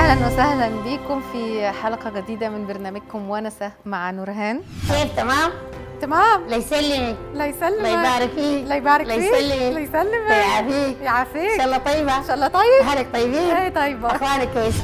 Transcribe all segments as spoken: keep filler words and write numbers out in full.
أهلا وسهلا بكم في حلقة جديدة من برنامجكم ونسة مع نورهان. كيف تمام؟ تمام. الله يسلمك. الله يسلمك. الله يبارك فيك. الله يبارك فيك. الله يسلمك. الله يسلمك. يعافيك. يعافيك. إن شاء الله طيبة. إن شاء الله طيب. أهلك طيبين؟ إيه طيبة. أخوانك كويس.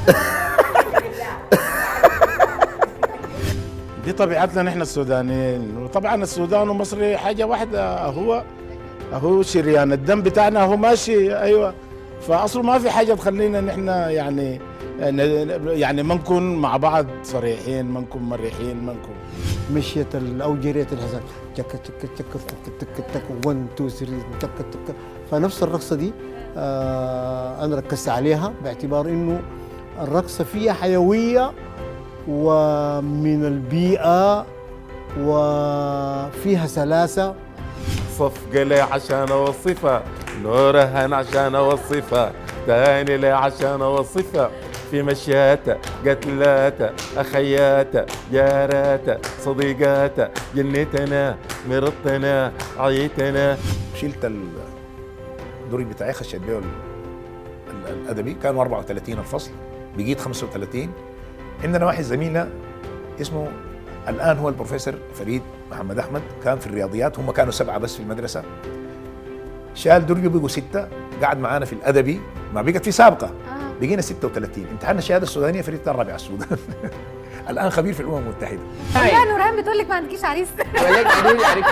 دي طبيعتنا نحن السودانيين، وطبعا السودان ومصر حاجة واحدة، هو هو شريان الدم بتاعنا هو ماشي. أيوة، فأصله ما في حاجة تخلينا نحن يعني يعني ما نكون مع بعض صريحين، ما نكون مريحين، ما نكون مشيت او جريت الحزام تك تك تك تك تك تك واحد اتنين ثلاثة تك تك. فنفس الرقصه دي آه انا ركزت عليها باعتبار انه الرقصه فيها حيويه ومن البيئه وفيها سلاسه. صفقة لي عشان اوصفها، نورهان عشان اوصفها، تاني لي عشان اوصفها، في مشياتها قتلاتها اخياتها جاراتها صديقاتها جنتنا مرتنا عيتنا. شلت الدوري بتاعي خشيت بيه الادبي، كانوا أربعة وثلاثين الفصل، بقيت خمسة وثلاثين. عندنا واحد زميلنا اسمه الان هو البروفيسور فريد محمد احمد، كان في الرياضيات، هم كانوا سبعه بس في المدرسه، شال درجه بقوا سته، قعد معانا في الادبي، ما بقت في سابقه آه. بقينا ستة وثلاثين، امتحان الشهاده السودانيه فريد كان رابع السودان. الان خبير في الامم المتحده. يا نورهان بتقول لك ما عندكيش عريس. ولك عندي عريس.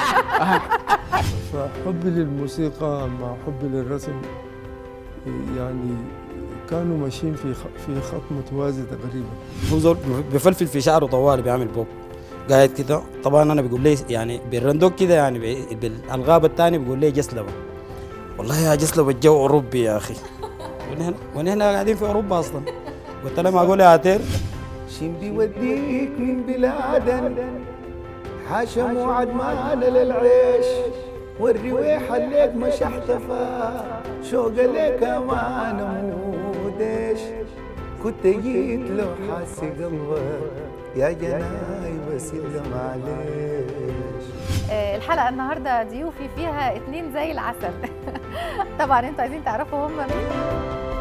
فحبي للموسيقى مع حبي للرسم يعني كانوا ماشيين في في خط متوازي تقريبا. هو زول بفلفل في شعره طوالي، بيعمل بوب قاعد كده. طبعا انا بيقول لي يعني بالرندوق كده، يعني بالالغاب الثاني بيقول لي جسلبه. والله يا جسلبه الجو اوروبي يا اخي، ونحن ونحن قاعدين في اوروبا اصلا. قلت له ما اقول يا عتير شين بيوديك من بلاد حاشا موعد معانا للعيش، والريويح الليك مش احتفى شوق ليك ما نمودش، كنت جيت لو حاسي قلبك يا جناي بس يلا معلش. الحلقة النهاردة ضيوفي فيها اتنين زي العسل. طبعا انتوا عايزين تعرفوا هم مين؟